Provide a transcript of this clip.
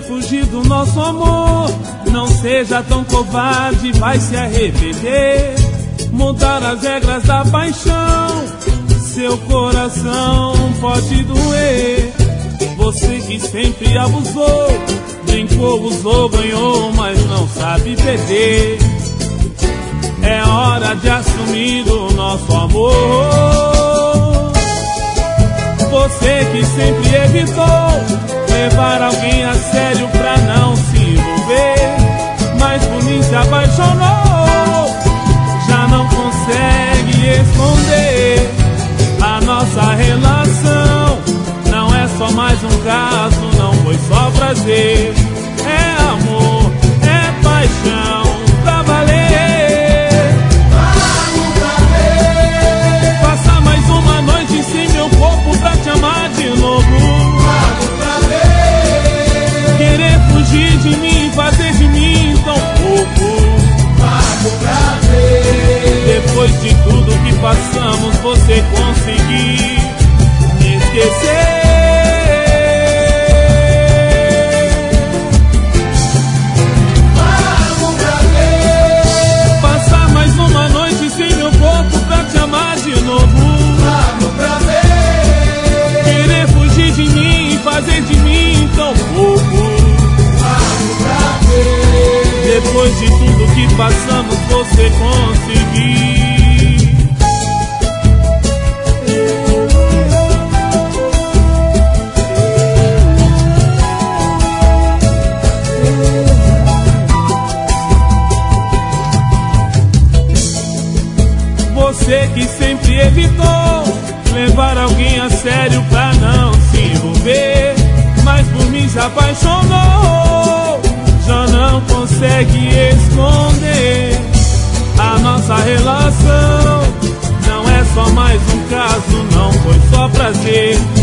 fugir do nosso amor. Não seja tão covarde, vai se arrepender. Mudar as regras da paixão, seu coração pode doer. Você que sempre abusou, brincou, usou, ganhou, mas não sabe perder. É hora de assumir o nosso amor. Você que sempre evitou levar alguém a sério pra não se envolver, mas por mim se apaixonou, já não consegue esconder. A nossa relação não é só mais um caso, não foi só prazer. É amor, é paixão pra valer. Vamos pra ver. Passar mais uma noite sem meu corpo pra te amar de novo. Vamos pra ver. Querer fugir de mim, fazer de mim tão pouco. Vamos pra ver. Depois de tudo que passamos, você conseguir me esquecer. Vamos pra ver. Passar mais uma noite sem meu corpo pra te amar de novo. Vamos pra ver. Querer fugir de mim, fazer de mim tão pouco. Vamos pra ver. Depois de tudo que passamos, você conseguir. Você que sempre evitou levar alguém a sério pra não se envolver, mas por mim se apaixonou, já não consegue esconder. A nossa relação não é só mais um caso, não foi só prazer.